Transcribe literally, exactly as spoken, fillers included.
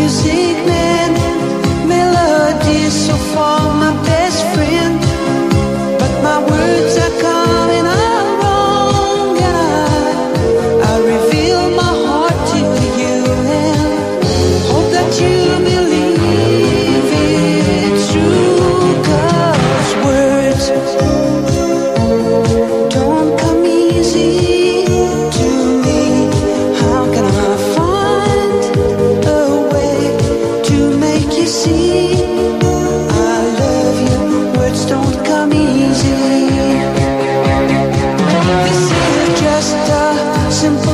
music man, melody so far my best friend, but my words are coming out wrong, and I, I reveal my heart to you and hope that you believe it's true, 'cause words don't come easy to me. How can I find a way to make you see I love you? Words don't come easy. This is just a simple